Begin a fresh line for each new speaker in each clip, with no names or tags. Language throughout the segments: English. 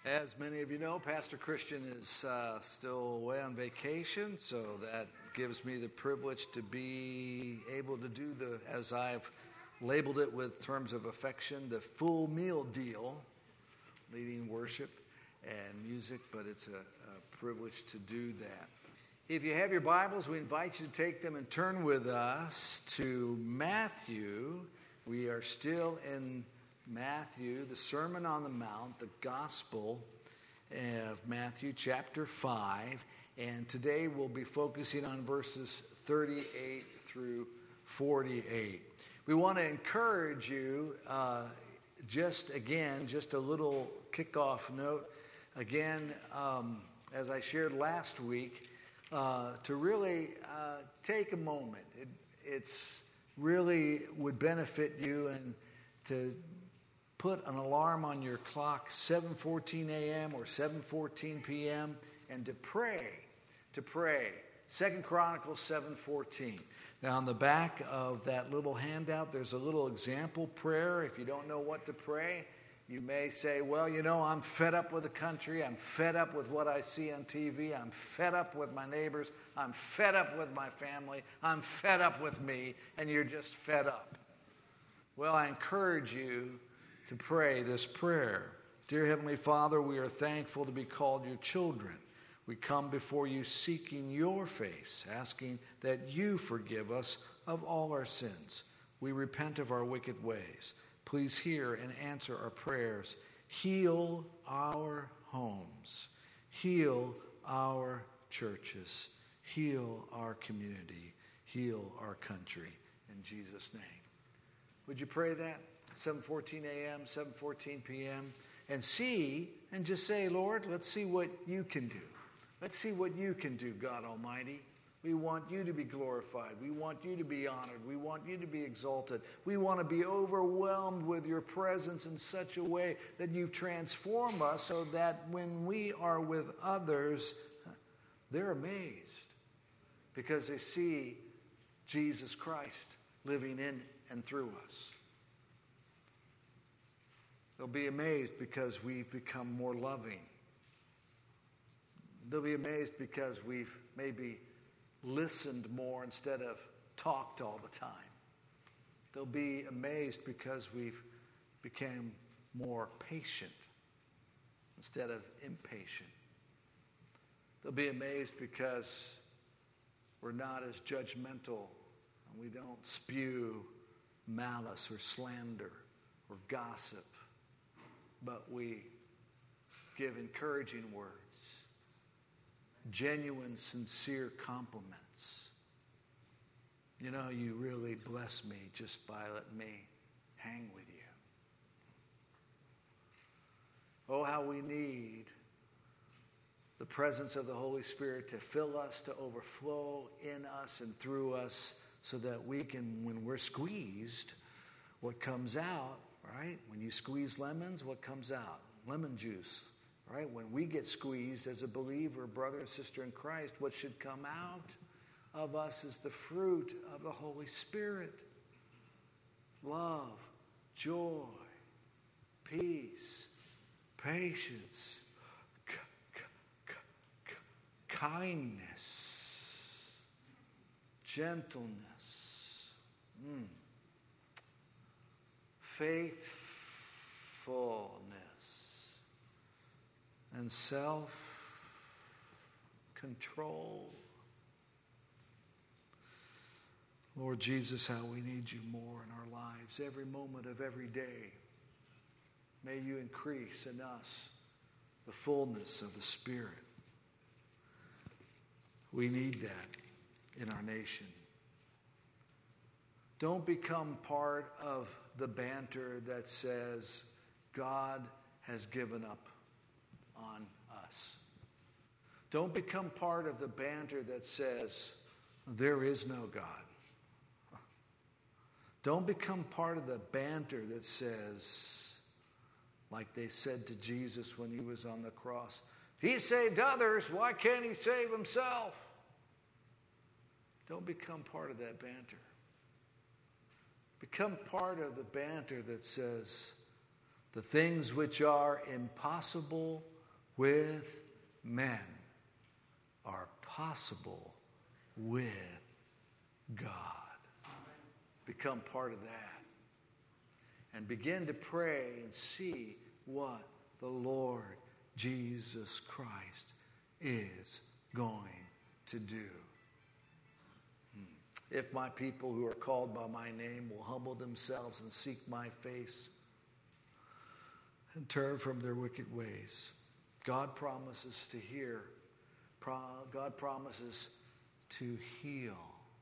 As many of you know, Pastor Christian is still away on vacation, so that gives me the privilege to be able to do as I've labeled it with terms of affection, the full meal deal, leading worship and music, but it's a privilege to do that. If you have your Bibles, we invite you to take them and turn with us to Matthew. We are still in Matthew, the Sermon on the Mount, the Gospel of Matthew, chapter 5. And today we'll be focusing on verses 38 through 48. We want to encourage you, just a little kickoff note. Again, as I shared last week, to really take a moment. It's really would benefit you and to put an alarm on your clock, 7:14 a.m. or 7:14 p.m., and to pray. 2 Chronicles 7:14. Now, on the back of that little handout, there's a little example prayer. If you don't know what to pray, you may say, well, I'm fed up with the country. I'm fed up with what I see on TV. I'm fed up with my neighbors. I'm fed up with my family. I'm fed up with me, and you're just fed up. Well, I encourage you to pray this prayer. Dear Heavenly Father, we are thankful to be called your children. We come before you seeking your face, asking that you forgive us of all our sins. We repent of our wicked ways. Please hear and answer our prayers. Heal our homes. Heal our churches. Heal our community. Heal our country. In Jesus' name. Would you pray that? 7:14 a.m., 7:14 p.m. And just say, Lord, let's see what you can do. Let's see what you can do, God Almighty. We want you to be glorified. We want you to be honored. We want you to be exalted. We want to be overwhelmed with your presence in such a way that you transform us so that when we are with others, they're amazed because they see Jesus Christ living in and through us. They'll be amazed because we've become more loving. They'll be amazed because we've maybe listened more instead of talked all the time. They'll be amazed because we've become more patient instead of impatient. They'll be amazed because we're not as judgmental and we don't spew malice or slander or gossip, but we give encouraging words, genuine, sincere compliments. You really bless me just by letting me hang with you. Oh, how we need the presence of the Holy Spirit to fill us, to overflow in us and through us so that we can, when we're squeezed, what comes out, right? When you squeeze lemons, what comes out? Lemon juice. Right? When we get squeezed as a believer, brother and sister in Christ, what should come out of us is the fruit of the Holy Spirit. Love, joy, peace, patience, kindness, gentleness, faithfulness, and self-control. Lord Jesus, how we need you more in our lives, every moment of every day. May you increase in us the fullness of the Spirit. We need that in our nation. Don't become part of the banter that says God has given up on us. Don't become part of the banter that says there is no God. Don't become part of the banter that says, like they said to Jesus when he was on the cross, he saved others, why can't he save himself? Don't become part of that banter. Become part of the banter that says The things which are impossible with men are possible with God. Become part of that. And begin to pray and see what the Lord Jesus Christ is going to do. If my people who are called by my name will humble themselves and seek my face and turn from their wicked ways, God promises to hear. God promises to heal.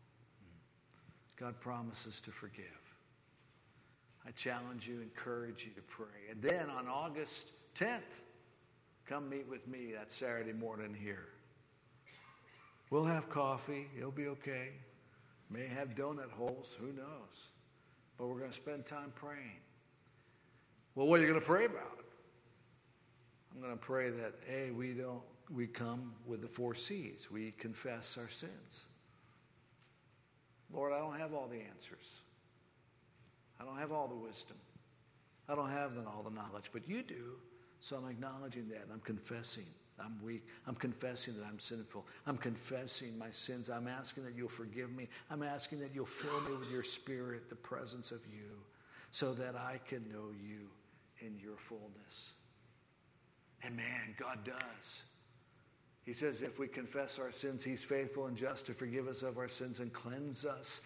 God promises to forgive. I challenge you, encourage you to pray. And then on August 10th, come meet with me that Saturday morning here. We'll have coffee. It'll be okay. May have donut holes. Who knows? But we're going to spend time praying. Well, what are you going to pray about? I'm going to pray that, A, we come with the 4 C's. We confess our sins. Lord, I don't have all the answers. I don't have all the wisdom. I don't have all the knowledge, but you do. So I'm acknowledging that. I'm confessing I'm weak. I'm confessing that I'm sinful. I'm confessing my sins. I'm asking that you'll forgive me. I'm asking that you'll fill me with your Spirit, the presence of you, so that I can know you in your fullness. And man, God does. He says if we confess our sins, he's faithful and just to forgive us of our sins and cleanse us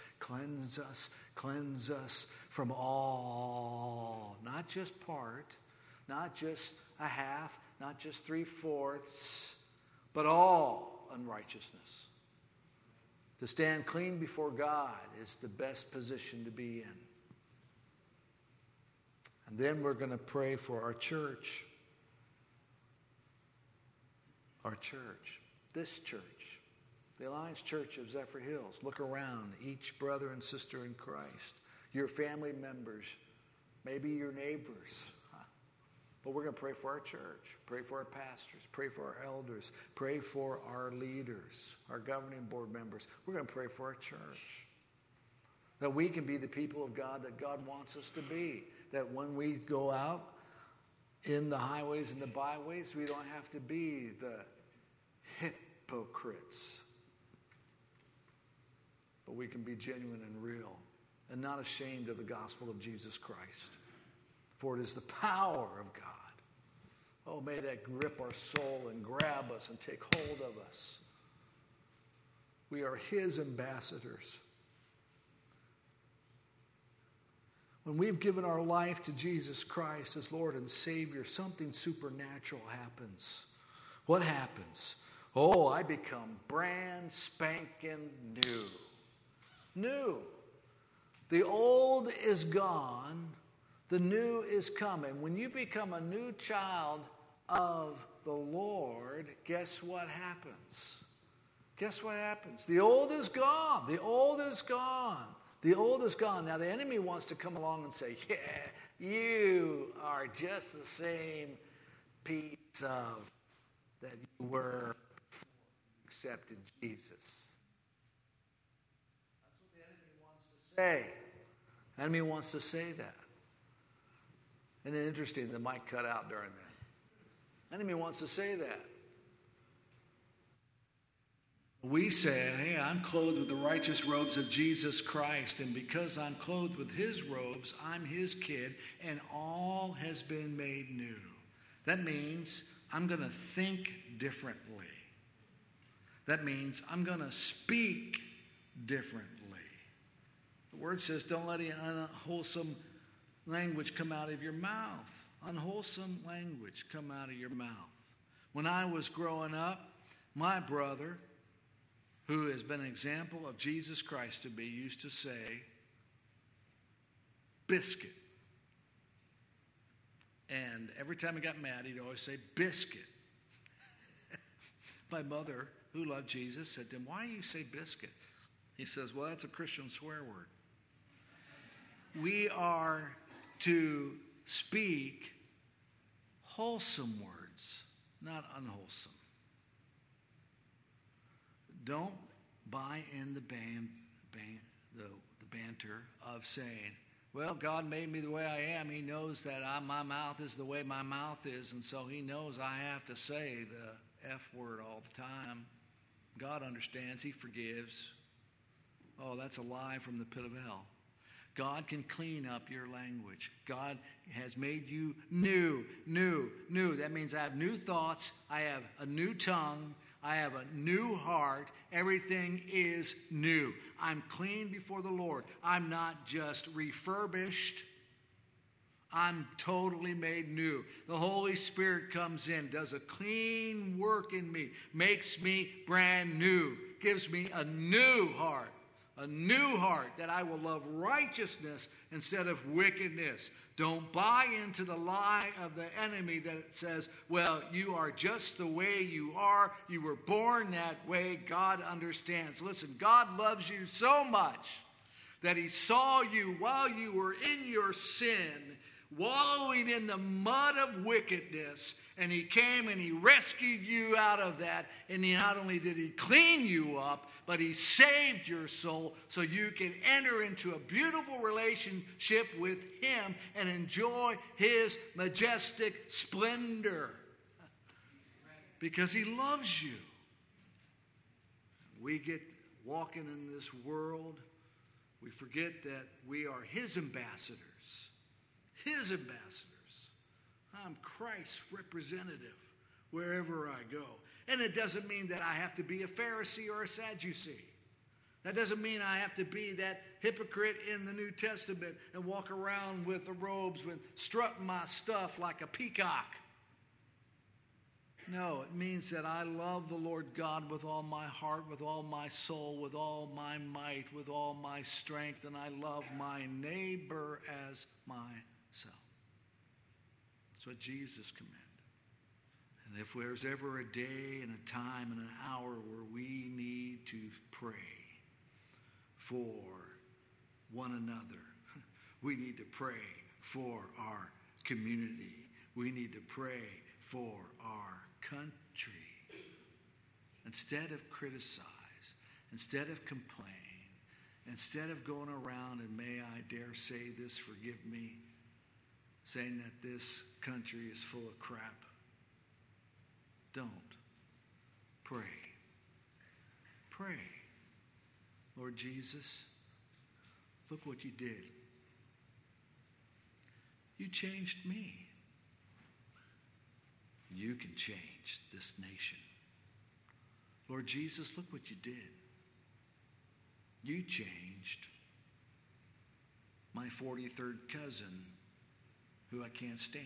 from all, not just part, not just a half, not just 3/4, but all unrighteousness. To stand clean before God is the best position to be in. And then we're going to pray for our church. Our church, this church, the Alliance Church of Zephyr Hills. Look around, each brother and sister in Christ, your family members, maybe your neighbors. But we're going to pray for our church, pray for our pastors, pray for our elders, pray for our leaders, our governing board members. We're going to pray for our church. That we can be the people of God that God wants us to be. That when we go out in the highways and the byways, we don't have to be the hypocrites. But we can be genuine and real and not ashamed of the gospel of Jesus Christ. For it is the power of God. Oh, may that grip our soul and grab us and take hold of us. We are his ambassadors. When we've given our life to Jesus Christ as Lord and Savior, something supernatural happens. What happens? Oh, I become brand spanking new. New. The old is gone. The new is coming. When you become a new child of the Lord, guess what happens? Guess what happens? The old is gone. The old is gone. The old is gone. Now the enemy wants to come along and say, yeah, you are just the same piece of that you were before you accepted Jesus. That's what the enemy wants to say. The enemy wants to say that. Isn't it interesting the mic cut out during that? The enemy wants to say that. We say, hey, I'm clothed with the righteous robes of Jesus Christ, and because I'm clothed with his robes, I'm his kid, and all has been made new. That means I'm going to think differently. That means I'm going to speak differently. The word says, don't let any unwholesome language come out of your mouth. Unwholesome language come out of your mouth. When I was growing up, my brother, who has been an example of Jesus Christ to me, used to say, biscuit. And every time he got mad, he'd always say, biscuit. My mother, who loved Jesus, said to him, why do you say biscuit? He says, well, that's a Christian swear word. We are to speak wholesome words, not unwholesome. Don't buy in the banter of saying, Well, God made me the way I am. He knows that my mouth is the way my mouth is, and so he knows I have to say the F word all the time. God understands. He forgives. Oh, that's a lie from the pit of hell. God can clean up your language. God has made you new. That means I have new thoughts. I have a new tongue. I have a new heart. Everything is new. I'm clean before the Lord. I'm not just refurbished. I'm totally made new. The Holy Spirit comes in, does a clean work in me, makes me brand new, gives me a new heart. A new heart that I will love righteousness instead of wickedness. Don't buy into the lie of the enemy that says, well, you are just the way you are. You were born that way. God understands. Listen, God loves you so much that he saw you while you were in your sin, wallowing in the mud of wickedness, and he came and he rescued you out of that. And not only did he clean you up, but he saved your soul so you can enter into a beautiful relationship with him and enjoy his majestic splendor. Because he loves you. We get walking in this world, we forget that we are his ambassadors. His ambassadors. I'm Christ's representative wherever I go. And it doesn't mean that I have to be a Pharisee or a Sadducee. That doesn't mean I have to be that hypocrite in the New Testament and walk around with the robes, with strutting my stuff like a peacock. No, it means that I love the Lord God with all my heart, with all my soul, with all my might, with all my strength, and I love my neighbor as myself. That's what Jesus commanded. And if there's ever a day and a time and an hour where we need to pray for one another, we need to pray for our community. We need to pray for our country. Instead of criticize, instead of complain, instead of going around and may I dare say this, forgive me, saying that this country is full of crap. Don't. Pray. Pray. Lord Jesus, look what you did. You changed me. You can change this nation. Lord Jesus, look what you did. You changed my 43rd cousin who I can't stand.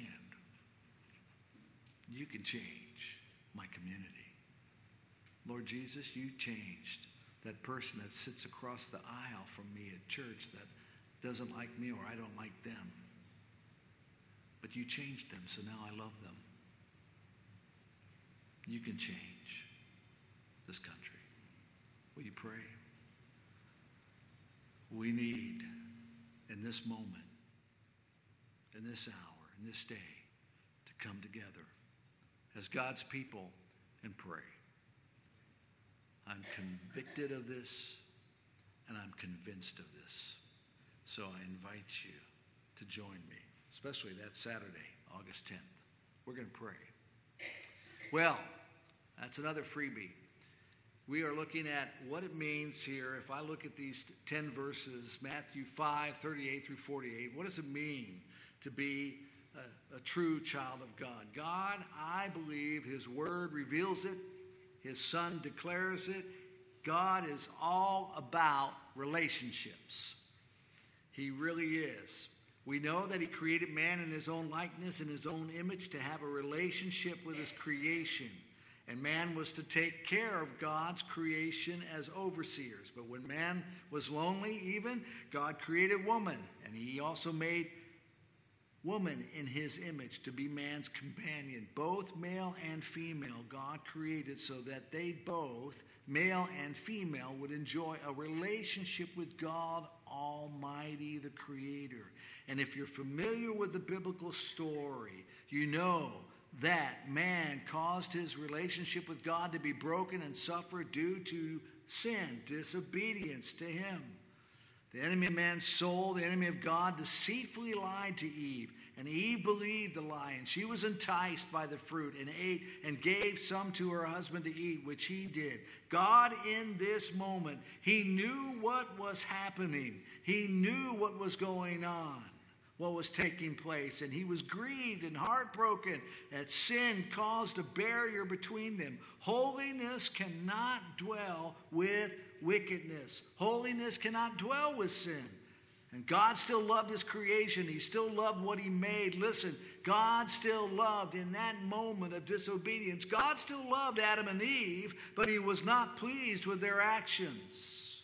You can change my community. Lord Jesus, you changed that person that sits across the aisle from me at church that doesn't like me or I don't like them. But you changed them, so now I love them. You can change this country. Will you pray? We need, in this moment, in this hour, in this day, to come together as God's people and pray. I'm convicted of this, and I'm convinced of this. So I invite you to join me, especially that Saturday, August 10th. We're going to pray. Well, that's another freebie. We are looking at what it means here. If I look at these 10 verses, Matthew 5, 38 through 48, what does it mean to be a true child of God? God, I believe his word reveals it. His son declares it. God is all about relationships. He really is. We know that he created man in his own likeness and his own image to have a relationship with his creation. And man was to take care of God's creation as overseers. But when man was lonely even, God created woman. And he also made woman in his image to be man's companion. Both male and female God created so that they both, male and female, would enjoy a relationship with God Almighty, the Creator. And if you're familiar with the biblical story, you know that man caused his relationship with God to be broken and suffer due to sin, disobedience to him. The enemy of man's soul, the enemy of God, deceitfully lied to Eve. And Eve believed the lie, and she was enticed by the fruit and ate and gave some to her husband to eat, which he did. God, in this moment, he knew what was happening. He knew what was going on, what was taking place, and he was grieved and heartbroken that sin caused a barrier between them. Holiness cannot dwell with wickedness. Holiness cannot dwell with sin. And God still loved his creation. He still loved what he made. Listen, God still loved in that moment of disobedience. God still loved Adam and Eve, but he was not pleased with their actions.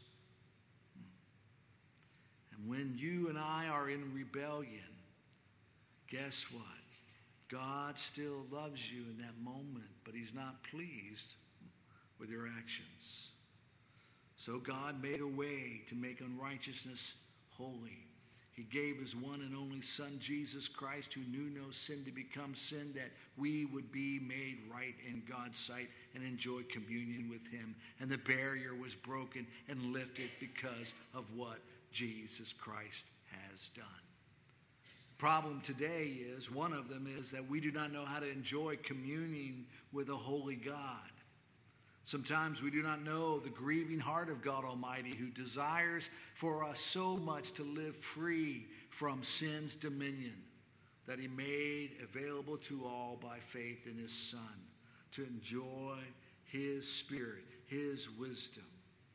And when you and I are in rebellion, guess what? God still loves you in that moment, but he's not pleased with your actions. So God made a way to make unrighteousness holy. He gave his one and only Son, Jesus Christ, who knew no sin, to become sin, that we would be made right in God's sight and enjoy communion with him. And the barrier was broken and lifted because of what Jesus Christ has done. The problem today is, one of them is that we do not know how to enjoy communing with a holy God. Sometimes we do not know the grieving heart of God Almighty, who desires for us so much to live free from sin's dominion, that he made available to all by faith in his Son, to enjoy his Spirit, his wisdom.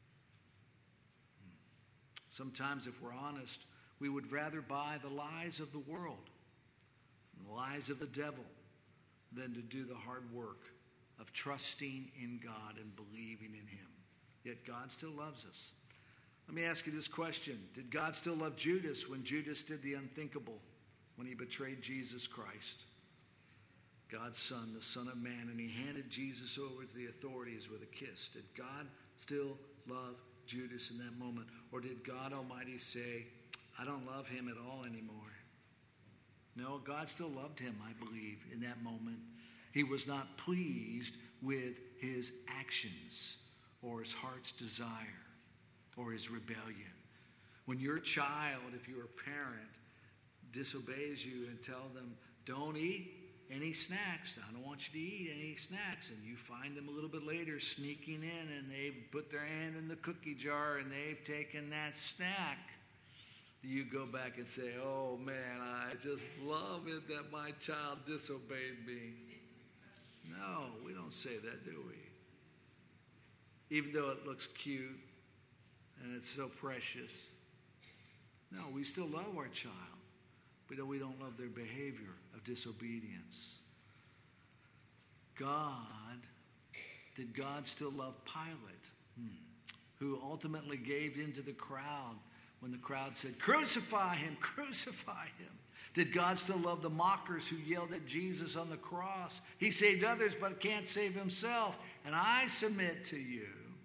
Sometimes, if we're honest, we would rather buy the lies of the world, the lies of the devil, than to do the hard work of trusting in God and believing in him. Yet God still loves us. Let me ask you this question. Did God still love Judas when Judas did the unthinkable, when he betrayed Jesus Christ, God's Son, the Son of Man, and he handed Jesus over to the authorities with a kiss? Did God still love Judas in that moment? Or did God Almighty say, I don't love him at all anymore? No, God still loved him, I believe, in that moment. He was not pleased with his actions or his heart's desire or his rebellion. When your child, if you're a parent, disobeys you and tell them, don't eat any snacks. I don't want you to eat any snacks. And you find them a little bit later sneaking in, and they've put their hand in the cookie jar and they've taken that snack. Do you go back and say, oh man, I just love it that my child disobeyed me? No, we don't say that, do we? Even though it looks cute and it's so precious. No, we still love our child, but we don't love their behavior of disobedience. Did God still love Pilate, who ultimately gave in to the crowd when the crowd said, crucify him, crucify him? Did God still love the mockers who yelled at Jesus on the cross? He saved others but can't save himself. And I submit to you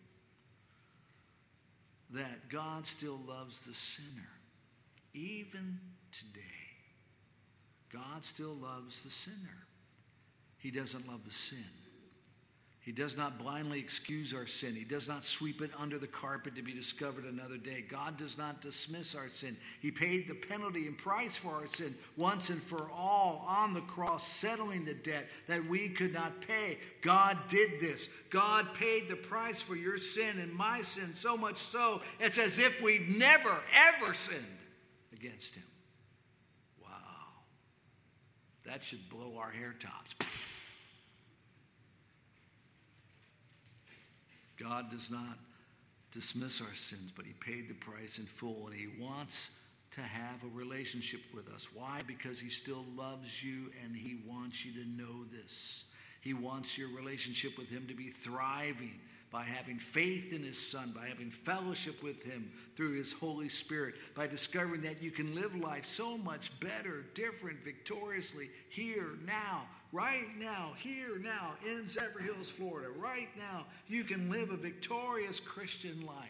that God still loves the sinner. Even today, God still loves the sinner. He doesn't love the sin. He does not blindly excuse our sin. He does not sweep it under the carpet to be discovered another day. God does not dismiss our sin. He paid the penalty and price for our sin once and for all on the cross, settling the debt that we could not pay. God did this. God paid the price for your sin and my sin, so much so it's as if we've never, ever sinned against him. Wow. That should blow our hair tops. God does not dismiss our sins, but he paid the price in full, and he wants to have a relationship with us. Why? Because he still loves you, and he wants you to know this. He wants your relationship with him to be thriving by having faith in his Son, by having fellowship with him through his Holy Spirit, by discovering that you can live life so much better, different, victoriously, here, now, right now, here, now, in Zephyr Hills, Florida. Right now, you can live a victorious Christian life,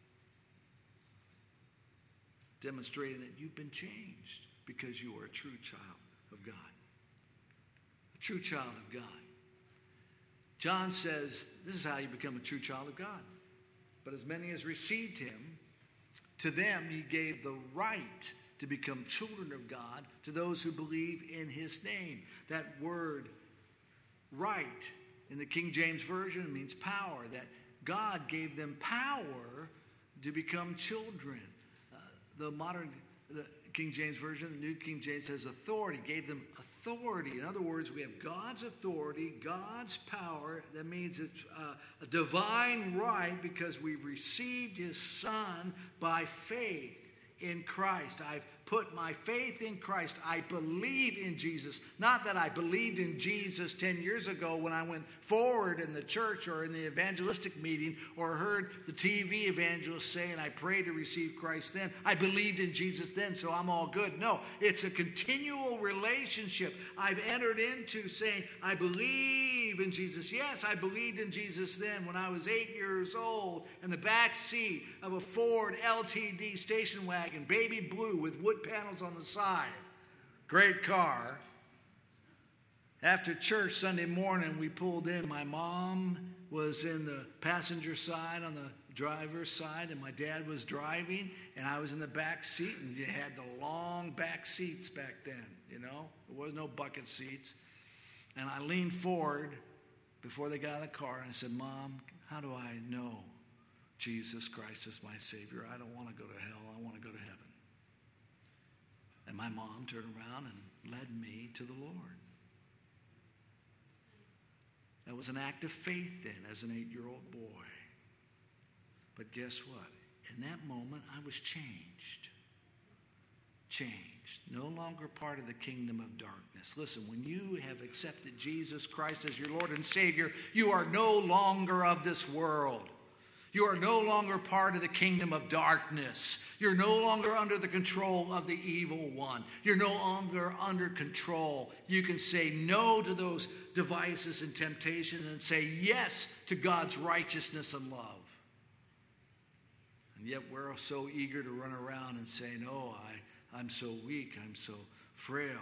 demonstrating that you've been changed because you are a true child of God. A true child of God. John says this is how you become a true child of God. But as many as received him, To them, he gave the right to become children of God to those who believe in his name. That word right in the King James Version means power, that God gave them power to become children. The King James Version, the New King James says authority, gave them authority. In other words, we have God's authority, God's power. That means it's a divine right because we've received his Son by faith in Christ. I've put my faith in Christ. I believe in Jesus. Not that I believed in Jesus 10 years ago when I went forward in the church or in the evangelistic meeting or heard the TV evangelist say and I prayed to receive Christ then. I believed in Jesus then, so I'm all good. No, it's a continual relationship I've entered into saying, I believe in Jesus. Yes, I believed in Jesus then when I was 8 years old in the back seat of a Ford LTD station wagon, baby blue with wood panels on the side. Great car. After church Sunday morning, we pulled in. My mom was in the passenger side on the driver's side, and my dad was driving, and I was in the back seat, and you had the long back seats back then, you know. There was no bucket seats. And I leaned forward before they got out of the car, and I said, Mom, how do I know Jesus Christ is my Savior? I don't want to go to hell. I want to go to heaven. And my mom turned around and led me to the Lord. That was an act of faith then as an 8-year-old boy. But guess what? In that moment, I was changed. Changed. No longer part of the kingdom of darkness. Listen, when you have accepted Jesus Christ as your Lord and Savior, you are no longer of this world. You are no longer part of the kingdom of darkness. You're no longer under the control of the evil one. You're no longer under control. You can say no to those devices and temptations and say yes to God's righteousness and love. And yet we're so eager to run around and say, no, I'm so weak, I'm so frail,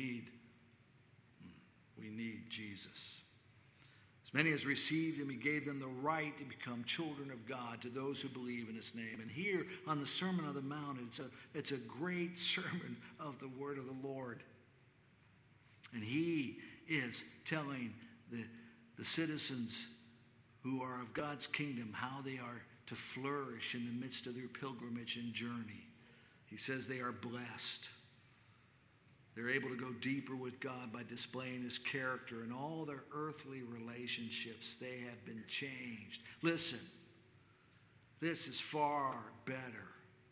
we need Jesus. As many as received him, he gave them the right to become children of God to those who believe in his name. And here on the Sermon on the Mount, it's a great sermon of the word of the Lord. And he is telling the citizens who are of God's kingdom how they are to flourish in the midst of their pilgrimage and journey. He says they are blessed. They're able to go deeper with God by displaying his character, and all their earthly relationships, they have been changed. Listen, this is far better.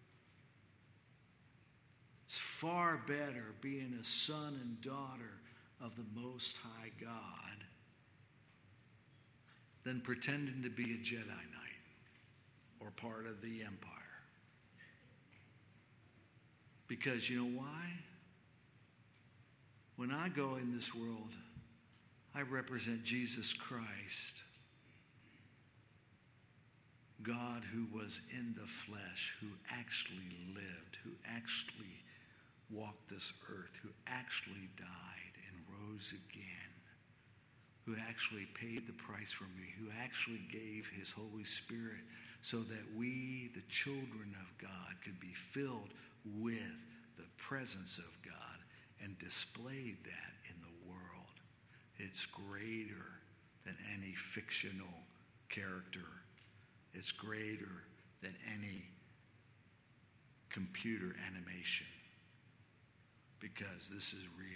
It's far better being a son and daughter of the Most High God than pretending to be a Jedi Knight or part of the Empire. Because you know why? When I go in this world, I represent Jesus Christ, God who was in the flesh, who actually lived, who actually walked this earth, who actually died and rose again, who actually paid the price for me, who actually gave his Holy Spirit so that we, the children of God, could be filled with the presence of God and displayed that in the world. It's greater than any fictional character. It's greater than any computer animation, because this is real.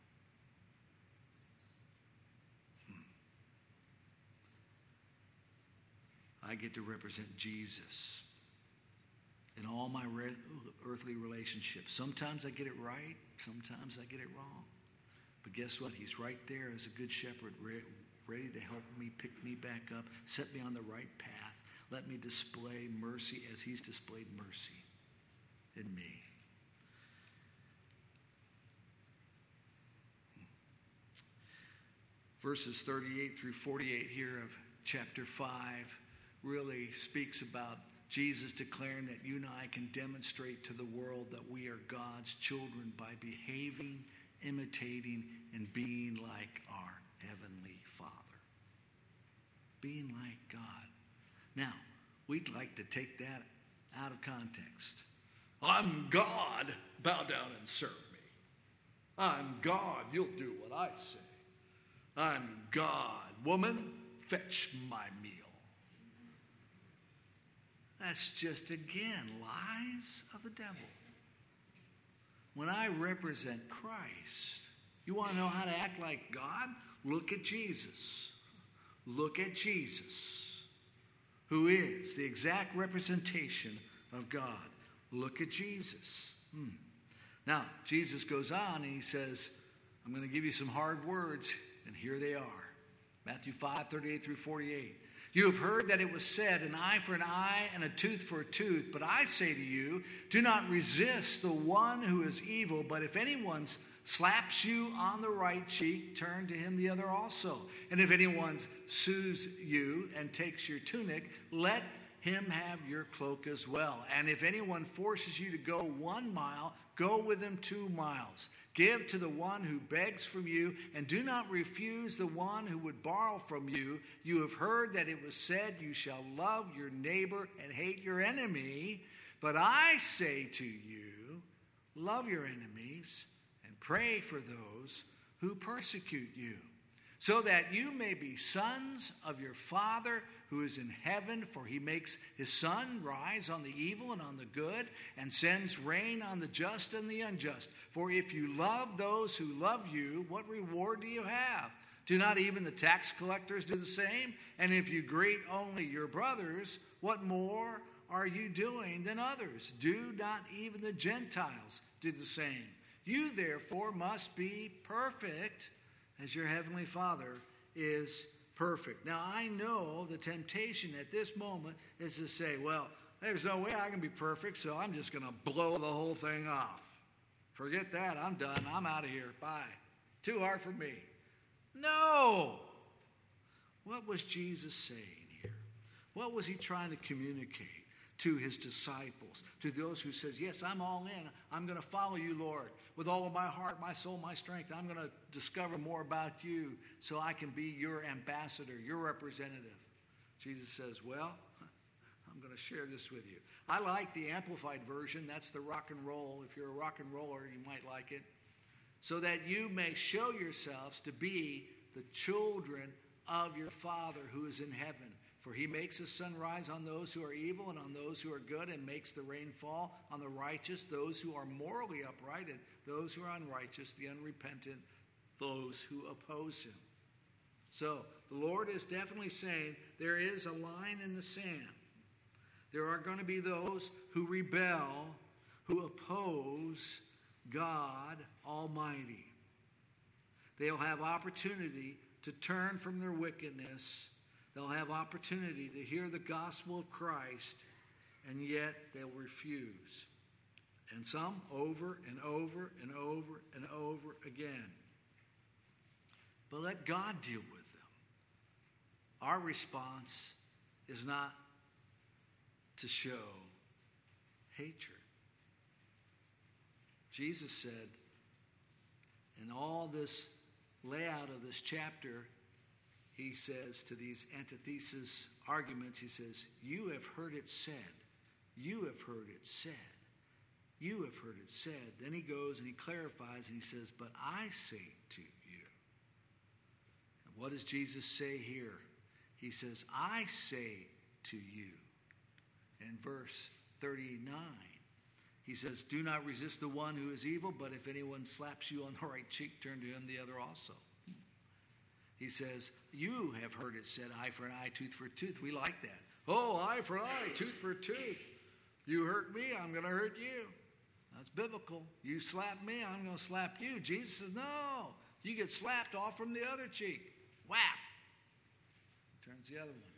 I get to represent Jesus in all my earthly relationships. Sometimes I get it right, sometimes I get it wrong. But guess what? He's right there as a good shepherd, ready to help me, pick me back up, set me on the right path. Let me display mercy as he's displayed mercy in me. Verses 38 through 48 here of chapter 5 really speaks about Jesus declaring that you and I can demonstrate to the world that we are God's children by behaving, imitating, and being like our Heavenly Father. Being like God. Now, we'd like to take that out of context. I'm God, bow down and serve me. I'm God, you'll do what I say. I'm God, woman, fetch my meal. That's just, again, lies of the devil. When I represent Christ, you want to know how to act like God? Look at Jesus. Look at Jesus, who is the exact representation of God. Look at Jesus. Now, Jesus goes on and he says, I'm going to give you some hard words, and here they are. Matthew 5:38 through 48. You have heard that it was said, an eye for an eye and a tooth for a tooth. But I say to you, do not resist the one who is evil. But if anyone slaps you on the right cheek, turn to him the other also. And if anyone sues you and takes your tunic, let him have your cloak as well. And if anyone forces you to go 1 mile, go with him 2 miles. Give to the one who begs from you, and do not refuse the one who would borrow from you. You have heard that it was said, you shall love your neighbor and hate your enemy. But I say to you, love your enemies and pray for those who persecute you, so that you may be sons of your Father who is in heaven, for he makes his sun rise on the evil and on the good, and sends rain on the just and the unjust. For if you love those who love you, what reward do you have? Do not even the tax collectors do the same? And if you greet only your brothers, what more are you doing than others? Do not even the Gentiles do the same? You therefore must be perfect, as your heavenly Father is perfect. Now, I know the temptation at this moment is to say, well, there's no way I can be perfect, so I'm just going to blow the whole thing off. Forget that. I'm done. I'm out of here. Bye. Too hard for me. No! What was Jesus saying here? What was he trying to communicate to his disciples, to those who says, yes, I'm all in. I'm going to follow you, Lord, with all of my heart, my soul, my strength. I'm going to discover more about you so I can be your ambassador, your representative. Jesus says, well, I'm going to share this with you. I like the Amplified version. That's the rock and roll. If you're a rock and roller, you might like it. So that you may show yourselves to be the children of your Father who is in heaven. For he makes his sun rise on those who are evil and on those who are good, and makes the rain fall on the righteous, those who are morally upright, and those who are unrighteous, the unrepentant, those who oppose him. So the Lord is definitely saying there is a line in the sand. There are going to be those who rebel, who oppose God Almighty. They'll have opportunity to turn from their wickedness. They'll have opportunity to hear the gospel of Christ, and yet they'll refuse. And some over and over and over and over again. But let God deal with them. Our response is not to show hatred. Jesus said, in all this layout of this chapter, he says to these antithesis arguments, he says, you have heard it said. You have heard it said. You have heard it said. Then he goes and he clarifies and he says, but I say to you. And what does Jesus say here? He says, I say to you. In verse 39, he says, do not resist the one who is evil, but if anyone slaps you on the right cheek, turn to him the other also. He says, you have heard it said, eye for an eye, tooth for a tooth. We like that. Oh, eye for an eye, tooth for a tooth. You hurt me, I'm going to hurt you. That's biblical. You slap me, I'm going to slap you. Jesus says, no, you get slapped off from the other cheek. Whap. Turns the other one.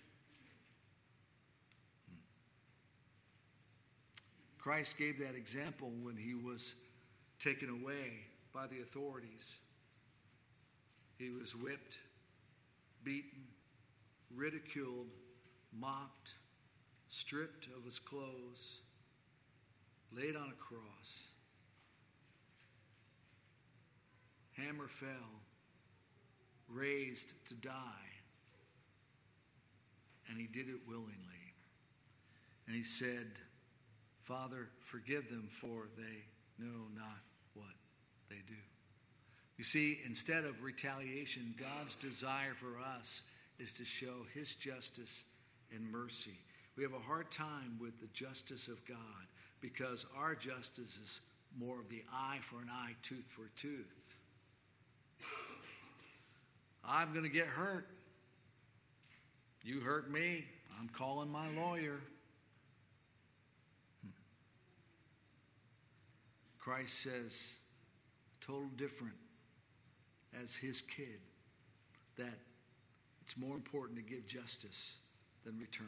Christ gave that example when he was taken away by the authorities. He was whipped, beaten, ridiculed, mocked, stripped of his clothes, laid on a cross. Hammer fell, raised to die, and he did it willingly. And he said, Father, forgive them, for they know not what they do. You see, instead of retaliation, God's desire for us is to show his justice and mercy. We have a hard time with the justice of God because our justice is more of the eye for an eye, tooth for a tooth. I'm going to get hurt. You hurt me. I'm calling my lawyer. Christ says, total different as his kid, that it's more important to give justice than return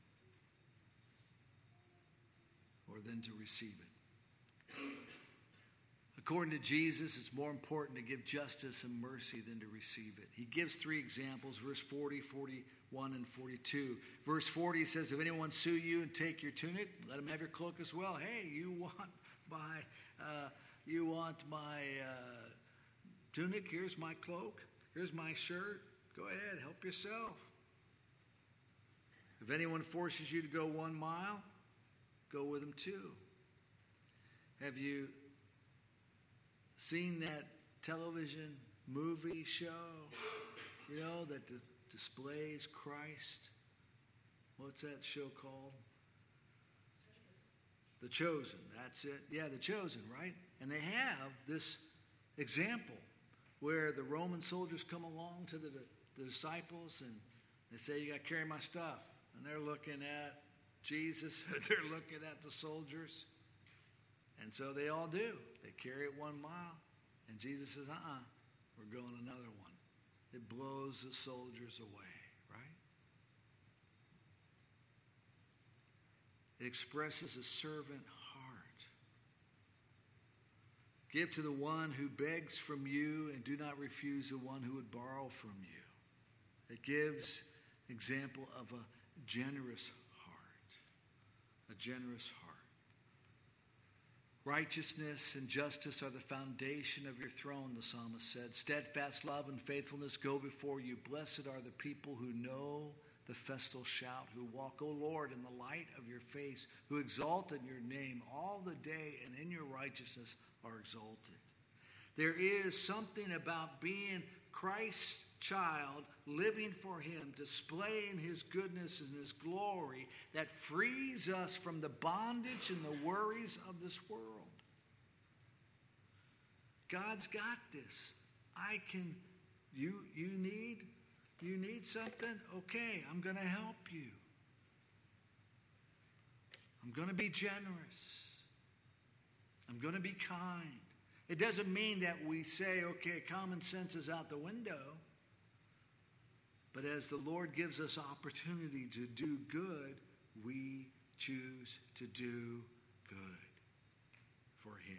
it or than to receive it. According to Jesus, it's more important to give justice and mercy than to receive it. He gives three examples, verse 40, 41, and 42. Verse 40 says, if anyone sue you and take your tunic, let him have your cloak as well. Hey, you want my tunic? Here's my cloak. Here's my shirt. Go ahead, help yourself. If anyone forces you to go 1 mile, go with him 2. Have you seen that television movie show, that displays Christ? What's that show called? The Chosen. That's it. Yeah, The Chosen, right? And they have this example where the Roman soldiers come along to the disciples and they say, you got to carry my stuff. And they're looking at Jesus, they're looking at the soldiers. And so they all do. They carry it 1 mile. And Jesus says, we're going another one. It blows the soldiers away, right? It expresses a servant heart. Give to the one who begs from you and do not refuse the one who would borrow from you. It gives an example of a generous heart. A generous heart. Righteousness and justice are the foundation of your throne, the psalmist said. Steadfast love and faithfulness go before you. Blessed are the people who know the festal shout, who walk, O Lord, in the light of your face, who exalt in your name all the day, and in your righteousness are exalted. There is something about being Christ's child, living for him, displaying his goodness and his glory, that frees us from the bondage and the worries of this world. God's got this. You need something? Okay, I'm going to help you. I'm going to be generous. I'm going to be kind. It doesn't mean that we say, okay, common sense is out the window. But as the Lord gives us opportunity to do good, we choose to do good for him.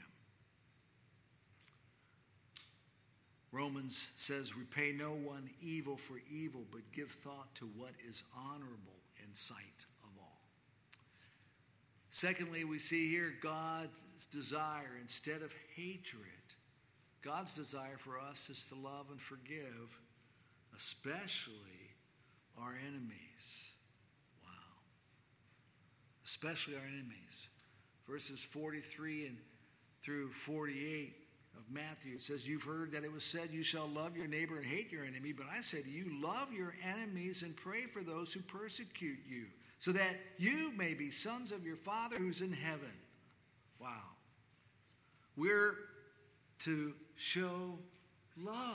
Romans says, repay no one evil for evil, but give thought to what is honorable in sight of all. Secondly, we see here God's desire instead of hatred. God's desire for us is to love and forgive, especially our enemies. Wow. Especially our enemies. Verses 43 and through 48 of Matthew, it says, you've heard that it was said, you shall love your neighbor and hate your enemy. But I say to you, love your enemies and pray for those who persecute you, so that you may be sons of your Father who's in heaven. Wow. We're to show love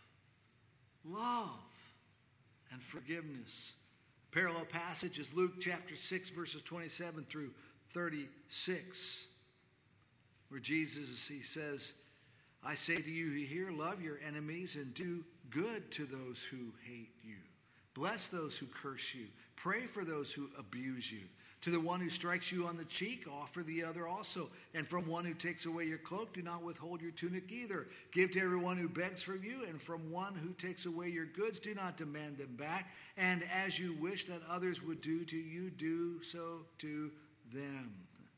and forgiveness. Parallel passage is Luke chapter 6, verses 27 through 36, where Jesus, he says, I say to you who hear, love your enemies and do good to those who hate you. Bless those who curse you. Pray for those who abuse you. To the one who strikes you on the cheek, offer the other also. And from one who takes away your cloak, do not withhold your tunic either. Give to everyone who begs from you, and from one who takes away your goods, do not demand them back. And as you wish that others would do to you, do so to them.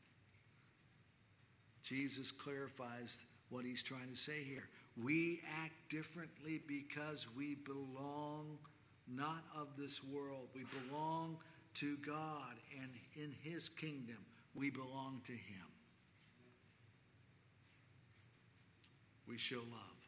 Jesus clarifies what he's trying to say here. We act differently because we belong not of this world. We belong to God and in his kingdom. we belong to him. We show love.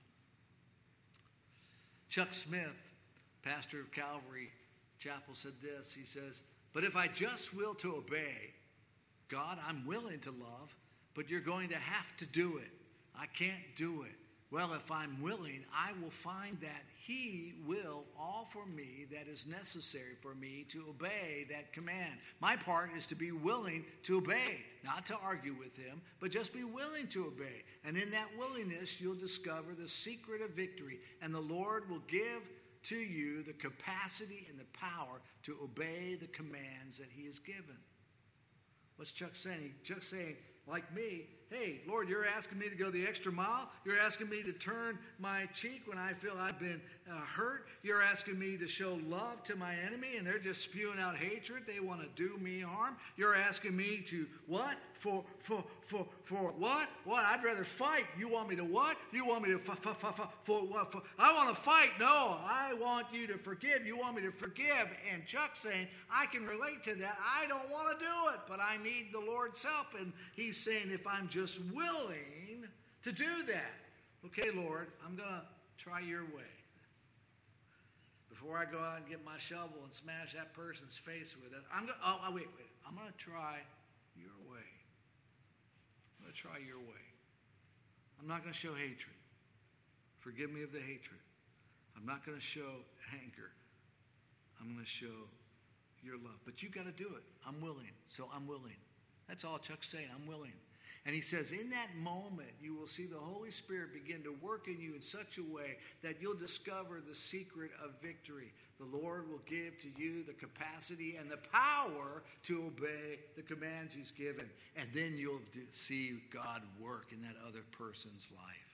Chuck Smith, pastor of Calvary Chapel, said this. He says, "But if I just will to obey, God, I'm willing to love, but you're going to have to do it. I can't do it. Well, if I'm willing, I will find that he will offer me that is necessary for me to obey that command. My part is to be willing to obey, not to argue with him, but just be willing to obey. And in that willingness, you'll discover the secret of victory, and the Lord will give to you the capacity and the power to obey the commands that he has given." What's Chuck saying? Chuck's saying, like me, hey, Lord, you're asking me to go the extra mile. You're asking me to turn my cheek when I feel I've been hurt. You're asking me to show love to my enemy, and they're just spewing out hatred. They want to do me harm. You're asking me to what? For what? What? I'd rather fight. You want me to what? You want me to for what? I want to fight. No, I want you to forgive. You want me to forgive. And Chuck's saying, I can relate to that. I don't want to do it, but I need the Lord's help. And he's saying, if I'm just willing to do that, okay, Lord, I'm going to try your way. Before I go out and get my shovel and smash that person's face with it, I'm going to try your way. I'm going to try your way. I'm not going to show hatred. Forgive me of the hatred. I'm not going to show anger. I'm going to show your love. But you got to do it. I'm willing. So I'm willing. That's all Chuck's saying. I'm willing. And he says, in that moment, you will see the Holy Spirit begin to work in you in such a way that you'll discover the secret of victory. The Lord will give to you the capacity and the power to obey the commands he's given. And then you'll see God work in that other person's life.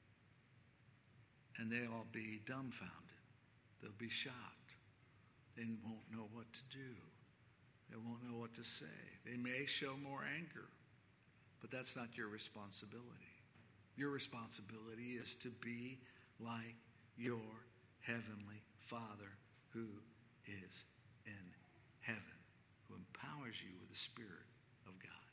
And they'll be dumbfounded. They'll be shocked. They won't know what to do. They won't know what to say. They may show more anger. But that's not your responsibility. Your responsibility is to be like your heavenly Father who is in heaven, who empowers you with the Spirit of God.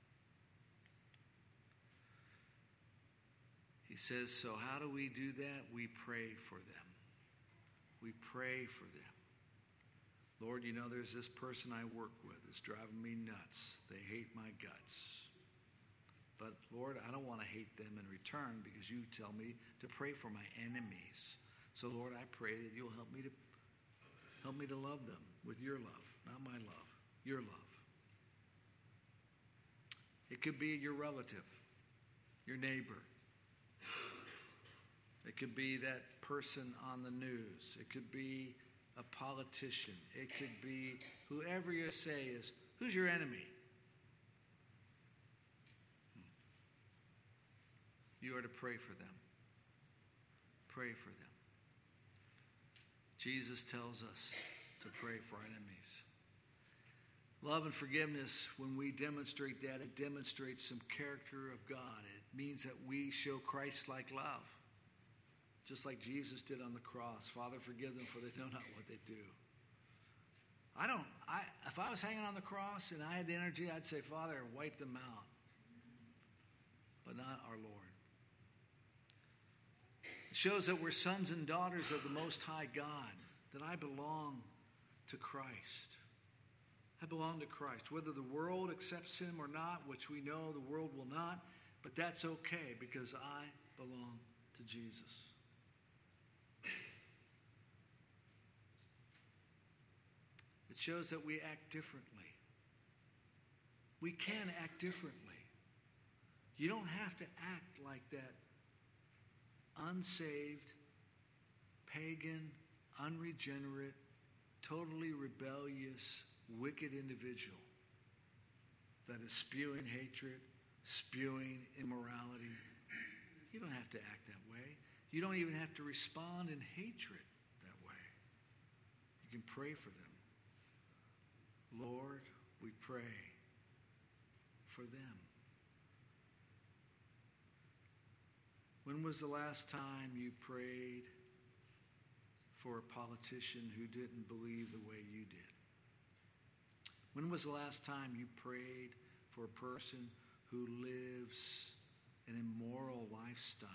He says, so how do we do that? We pray for them. We pray for them. Lord, you know there's this person I work with that's driving me nuts. They hate my guts. But, Lord, I don't want to hate them in return because you tell me to pray for my enemies. So, Lord, I pray that you'll help me to love them with your love, not my love, your love. It could be your relative, your neighbor. It could be that person on the news. It could be a politician. It could be whoever you say is, who's your enemy? You are to pray for them. Pray for them. Jesus tells us to pray for our enemies. Love and forgiveness, when we demonstrate that, it demonstrates some character of God. It means that we show Christ-like love, just like Jesus did on the cross. Father, forgive them, for they know not what they do. If I was hanging on the cross and I had the energy, I'd say, Father, wipe them out. But not our Lord. It shows that we're sons and daughters of the Most High God, that I belong to Christ. I belong to Christ. Whether the world accepts him or not, which we know the world will not, but that's okay because I belong to Jesus. It shows that we act differently. We can act differently. You don't have to act like that unsaved, pagan, unregenerate, totally rebellious, wicked individual that is spewing hatred, spewing immorality. You don't have to act that way. You don't even have to respond in hatred that way. You can pray for them. Lord, we pray for them. When was the last time you prayed for a politician who didn't believe the way you did? When was the last time you prayed for a person who lives an immoral lifestyle,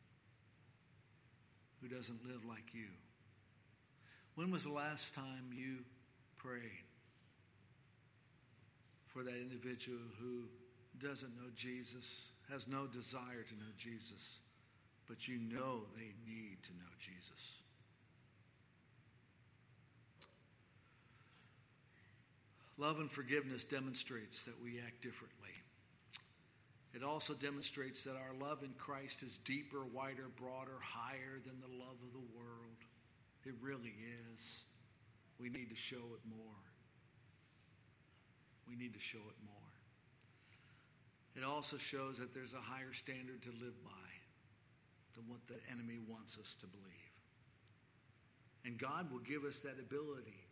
who doesn't live like you? When was the last time you prayed for that individual who doesn't know Jesus, has no desire to know Jesus, but you know they need to know Jesus? Love and forgiveness demonstrates that we act differently. It also demonstrates that our love in Christ is deeper, wider, broader, higher than the love of the world. It really is. We need to show it more. We need to show it more. It also shows that there's a higher standard to live by than what the enemy wants us to believe. And God will give us that ability.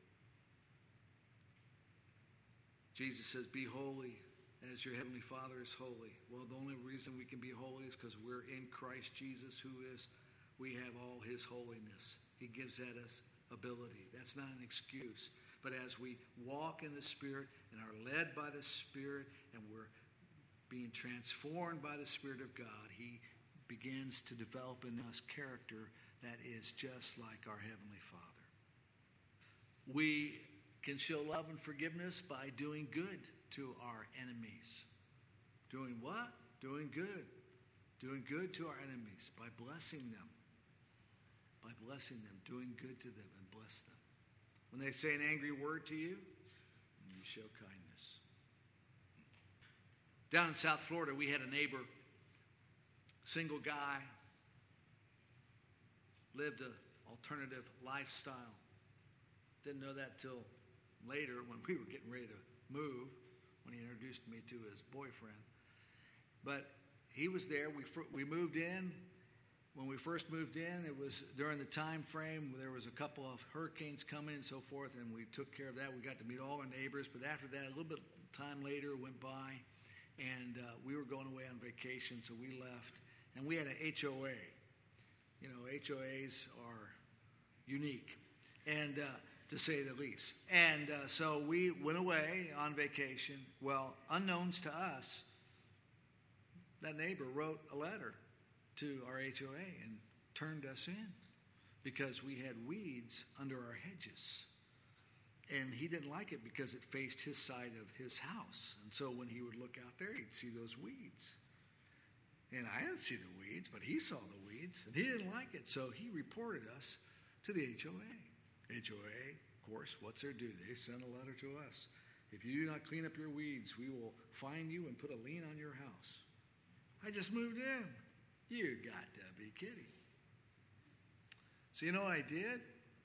Jesus says, be holy as your heavenly Father is holy. Well, the only reason we can be holy is because we're in Christ Jesus, we have all his holiness. He gives that us ability. That's not an excuse. But as we walk in the Spirit and are led by the Spirit and we're being transformed by the Spirit of God, he begins to develop in us character that is just like our Heavenly Father. We can show love and forgiveness by doing good to our enemies. Doing what? Doing good. Doing good to our enemies by blessing them. By blessing them, doing good to them and bless them. When they say an angry word to you, you show kindness. Down in South Florida, we had a neighbor, single guy, lived an alternative lifestyle. Didn't know that till later when we were getting ready to move, when he introduced me to his boyfriend. But he was there. We moved in. When we first moved in, it was during the time frame there was a couple of hurricanes coming and so forth, and we took care of that. We got to meet all our neighbors. But after that, a little bit of time later went by, and we were going away on vacation, so we left. And we had an HOA. You know, HOAs are unique, and to say the least. And so we went away on vacation. Well, unknowns to us, that neighbor wrote a letter to our HOA and turned us in because we had weeds under our hedges. And he didn't like it because it faced his side of his house. And so when he would look out there, he'd see those weeds. And I didn't see the weeds, but he saw the weeds, and he didn't like it. So he reported us to the HOA. HOA, of course, what's their duty? They send a letter to us. If you do not clean up your weeds, we will fine you and put a lien on your house. I just moved in. You got to be kidding. So you know what I did?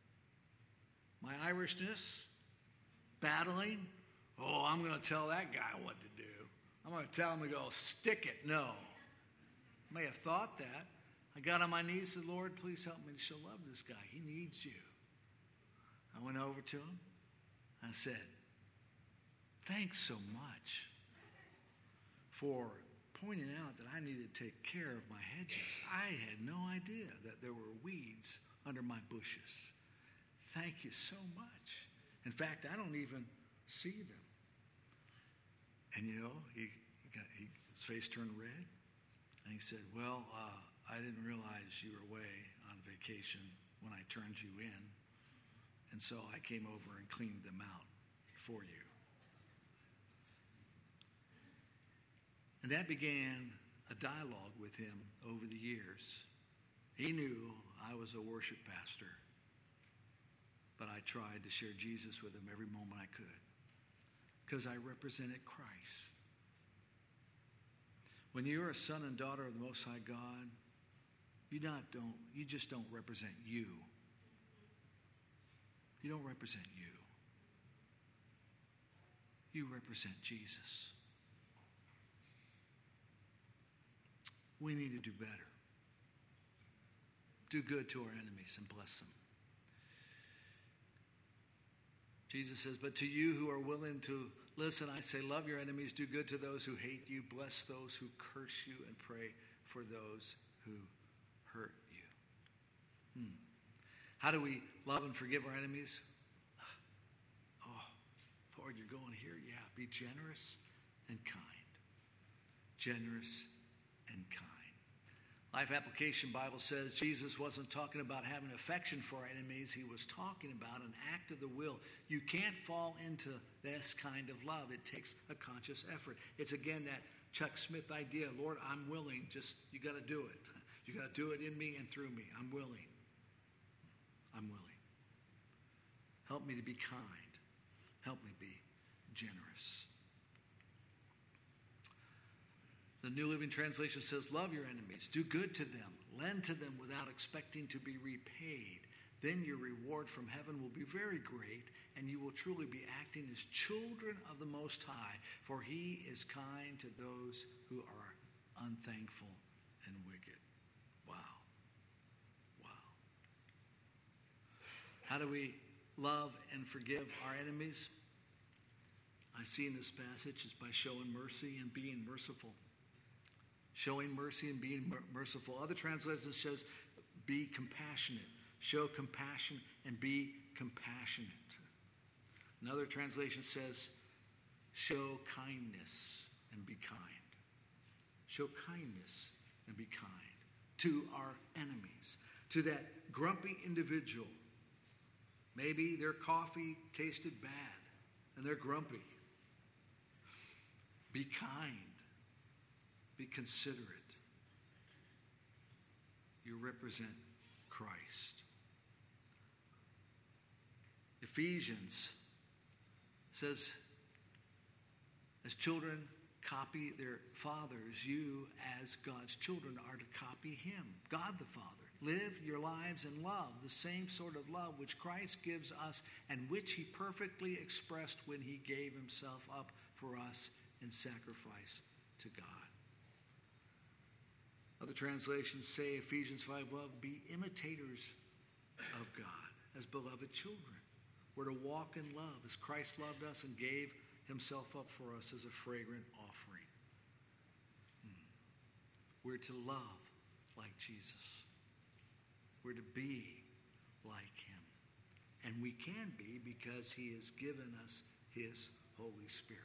My Irishness, battling. Oh, I'm going to tell that guy what to do. I'm going to tell him to go stick it. No. I may have thought that. I got on my knees and said, Lord, please help me to show love to this guy. He needs you. I went over to him. I said, thanks so much for pointing out that I needed to take care of my hedges. I had no idea that there were weeds under my bushes. Thank you so much. In fact, I don't even see them. And you know, his face turned red. And he said, well, I didn't realize you were away on vacation when I turned you in. And so I came over and cleaned them out for you. And that began a dialogue with him over the years. He knew I was a worship pastor, but I tried to share Jesus with him every moment I could because I represented Christ. When you're a son and daughter of the Most High God, you just don't represent you. You don't represent you. You represent Jesus. We need to do better. Do good to our enemies and bless them. Jesus says, but to you who are willing to listen, I say, love your enemies, do good to those who hate you, bless those who curse you, and pray for those who hurt you. How do we love and forgive our enemies? Oh, Lord, you're going here? Yeah, be generous. and kind. Generous and kind. Life Application Bible says Jesus wasn't talking about having affection for our enemies. He was talking about an act of the will. You can't fall into this kind of love. It takes a conscious effort. It's again that Chuck Smith idea. Lord, I'm willing. Just, you got to do it. You got to do it in me and through me. I'm willing. I'm willing. Help me to be kind. Help me be generous. The New Living Translation says, love your enemies, do good to them, lend to them without expecting to be repaid. Then your reward from heaven will be very great, and you will truly be acting as children of the Most High, for he is kind to those who are unthankful and wicked. Wow. Wow. How do we love and forgive our enemies? I see in this passage is by showing mercy and being merciful. Showing mercy and being merciful. Other translations says, be compassionate. Show compassion and be compassionate. Another translation says, show kindness and be kind. Show kindness and be kind to our enemies. To that grumpy individual. Maybe their coffee tasted bad and they're grumpy. Be kind. Be considerate. You represent Christ. Ephesians says, as children copy their fathers, you as God's children are to copy him, God the Father. Live your lives in love, the same sort of love which Christ gives us and which he perfectly expressed when he gave himself up for us in sacrifice to God. Other translations say, Ephesians 5:12, be imitators of God as beloved children. We're to walk in love as Christ loved us and gave himself up for us as a fragrant offering. We're to love like Jesus. We're to be like him. And we can be because he has given us his Holy Spirit.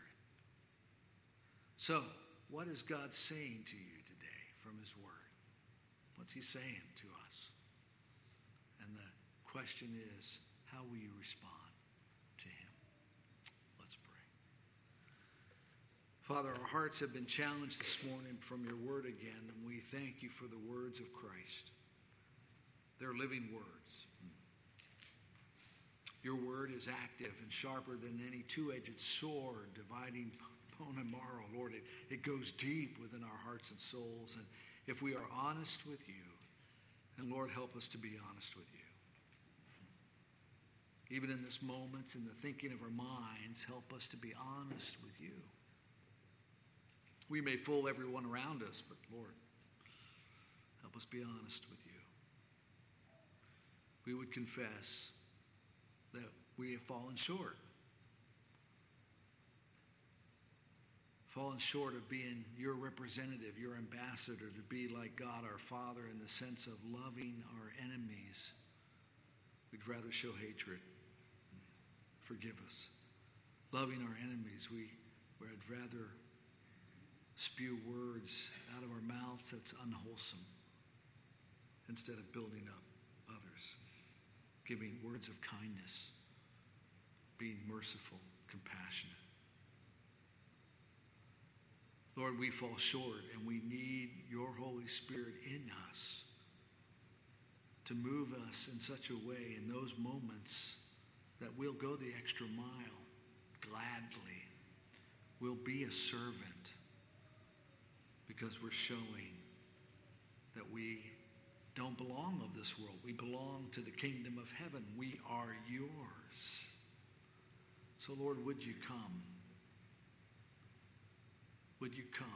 So, what is God saying to you today from his word? What's he saying to us? And the question is, how will you respond to him? Let's pray. Father, our hearts have been challenged this morning from your word again, and we thank you for the words of Christ. They're living words. Your word is active and sharper than any two-edged sword, dividing bone and marrow. Lord, it goes deep within our hearts and souls. And if we are honest with you, and Lord, help us to be honest with you. Even in this moments, in the thinking of our minds, help us to be honest with you. We may fool everyone around us, but Lord, help us be honest with you. We would confess that we have fallen short. Fallen short of being your representative, your ambassador, to be like God our Father in the sense of loving our enemies. We'd rather show hatred. Forgive us. Loving our enemies, we'd rather spew words out of our mouths that's unwholesome instead of building up others. Giving words of kindness, being merciful, compassionate. Lord, we fall short and we need your Holy Spirit in us to move us in such a way in those moments that we'll go the extra mile gladly. We'll be a servant because we're showing that we don't belong of this world. We belong to the kingdom of heaven. We are yours. So, Lord, would you come? Would you come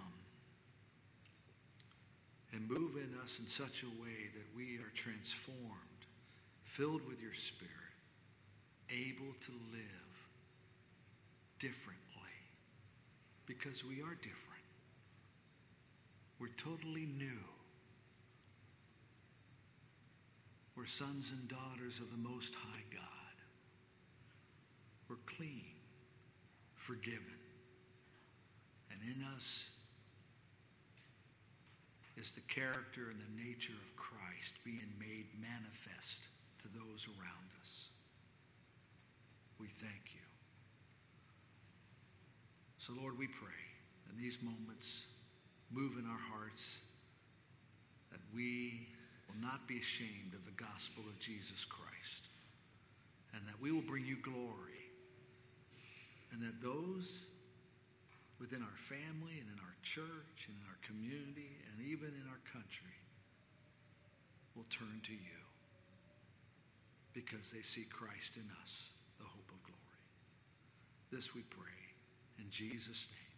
and move in us in such a way that we are transformed, filled with your Spirit, able to live differently because we are different. We're totally new. We're sons and daughters of the Most High God. We're clean, forgiven, and
And in us is the character and the nature of Christ being made manifest to those around us. We thank you. So, Lord, we pray in these moments, move in our hearts, that we will not be ashamed of the gospel of Jesus Christ, and that we will bring you glory, and that those within our family and in our church and in our community and even in our country will turn to you because they see Christ in us, the hope of glory. This we pray in Jesus' name.